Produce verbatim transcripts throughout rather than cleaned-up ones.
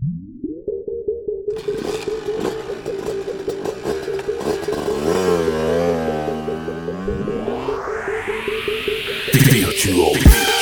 Virtual.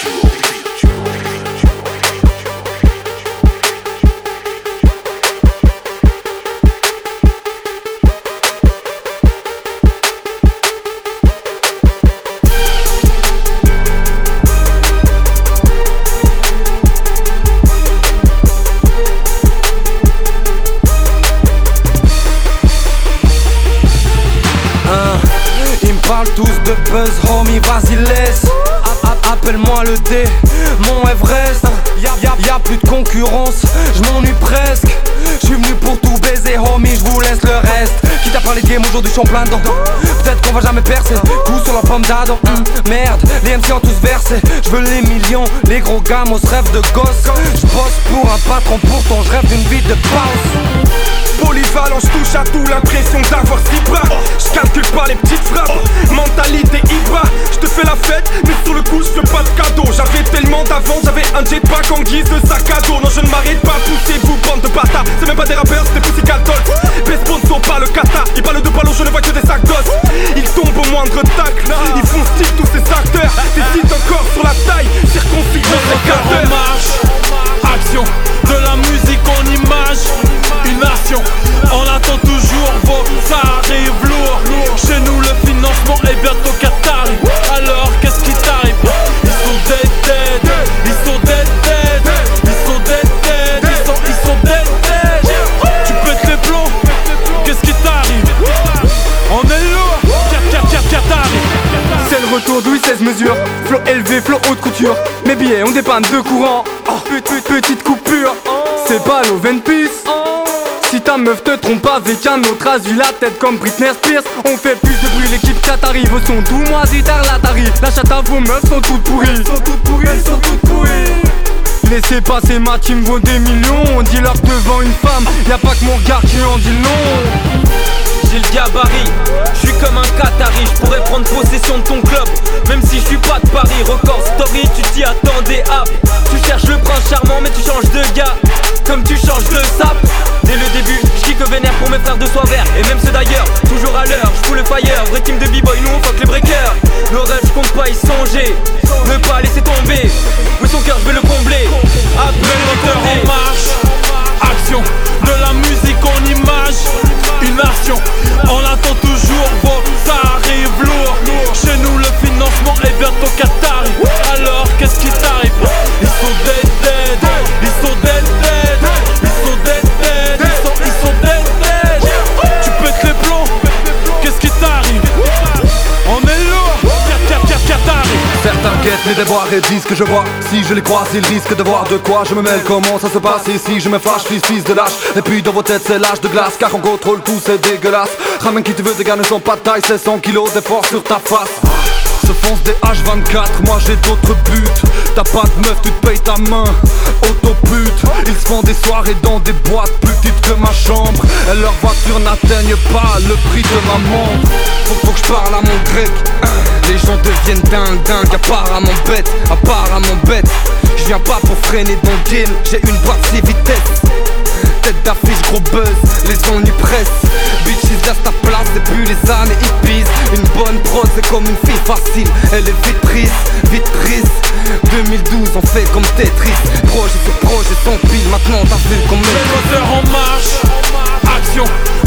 Tous de buzz, homie, vas-y laisse. Appelle-moi le D, mon Everest. Y'a, y'a, y'a plus de concurrence, j'm'ennuie presque. J'suis venu pour tout baiser, homie, j'vous laisse le reste. Quitte à parler de game, aujourd'hui j'suis en plein dedans. Peut-être qu'on va jamais percer, coup sur la pomme d'Adam. hum, Merde, les M C ont tous versé. J'veux les millions, les gros gamos rêvent de gosse. J'bosse pour un patron, pourtant j'rêve d'une vie de boss. Polyvalent, j'touche à tout, l'impression d'avoir six bras. J'calcule pas les petites frappes, mentalité Ibra. J'te fais la fête, mais sur le coup j'fais pas de cadeau. J'avais tellement d'avance, j'avais un jetpack en guise de sac à dos. Non je ne m'arrête pas, poussez-vous bande de bâtards. C'est même pas des rappeurs, c'est des Pussycat Dolls. Best sponsor pas le kata, ils parlent de ballon, je ne vois que des sacs d'os. Ils tombent au moindre tacle, ils font style tous ces acteurs. T'hésites encore sur la taille, circoncis de sécateur. En marche, action, de la musique en image. Une nation, on attend toujours vos, ça arrive lourd. Chez nous le financement est bientôt Qatari. Alors qu'est-ce qui t'arrive? Ils sont dead dead, ils sont dead dead, ils sont dead dead, ils sont, ils sont dead dead. Tu pètes les plombs, qu'est-ce qui t'arrive? On est lourd, Qatari. C'est le retour de Louis seize mesures. Flow élevé, flow haute couture. Mes billets on dépanne deux courants. Oh, petite, petite coupure. C'est pas l'eau Venpis. Si ta meuf te trompe avec un autre, as-tu la tête comme Britney Spears. On fait plus de bruit, l'équipe Qatari veut son tout moisi tard l'Atari. La chatte à vos meufs sont toutes pourries. Elles sont toutes pourries, elles sont toutes pourries. Laissez passer ma team vaut des millions. Dis-leur que devant une femme, y'a pas que mon regard qui en dit non. J'ai le gabarit, j'suis comme un Qatari. J'pourrais prendre possession de ton club, même si j'suis pas de Paris. Record story, tu t'y attendais, app. Tu cherches le prince charmant mais tu changes de gars, comme tu changes de sap. Dès le début, j'kick vénère pour mes frères de soie vert. Et même ceux d'ailleurs, toujours à l'heure, j'fous le fire. Vrai team de b-boy, nous on fuck les breakers. Nos rêves, j'compte pas y songer, ne pas laisser tomber. Oui son cœur, j'vais le combler. Après le moteur en marche, action, de la musique en image. Une nation, on attend toujours vos, ça arrive lourd. Chez nous le financement est bientôt Qatari. Alors qu'est-ce qui t'arrive? Ils sont dead dead, ils sont dead dead, ils sont dead dead, ils sont, ils sont dead dead. Tu pètes les plombs, qu'est-ce qui t'arrive? On est lourd, Qatari. Certains guettent les déboires et disent que je vois. Si je les croise, ils risquent de voir de quoi je me mêle. Comment ça se passe ici, je me fâche, fils, fils de lâche. Et puis dans vos têtes c'est l'âge de glace, car on contrôle tout, c'est dégueulasse. Ramène qui tu veux, des gars ne sont pas de taille, c'est cent kilos d'effort sur ta face. Se fonce des H vingt-quatre, moi j'ai d'autres buts. T'as pas de meuf, tu te payes ta main, autopute. Ils se font des soirées dans des boîtes plus petites que ma chambre. Et leurs voitures n'atteignent pas le prix de ma montre. Faut, faut que je parle à mon grec. Les gens deviennent dingues, dingues, apparemment bêtes, apparemment bêtes. Je viens pas pour freiner dans le game, j'ai une boîte six vitesses. Tête d'affiche, gros buzz, les ennuis pressent. Bitches laisse ta place, c'est plus les années hippies. Une bonne prod, c'est comme une fille facile. Elle est vite triste, vite triste. deux mille douze, on fait comme Tetris. Projet sur projet, sans pile, maintenant t'as vu qu'on met. Le moteur en marche, action,